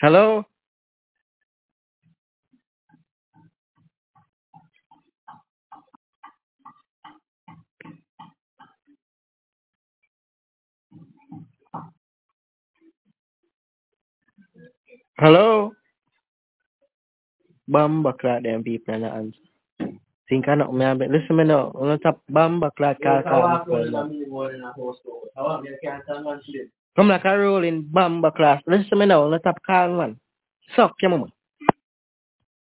Hello? Hello? Bomba clock them people in the answer. Think I know me a bit. Listen me now. On the top bomba clock call. Come like a rolling bomba class. Listen me now. On the top call man. Suck your mama.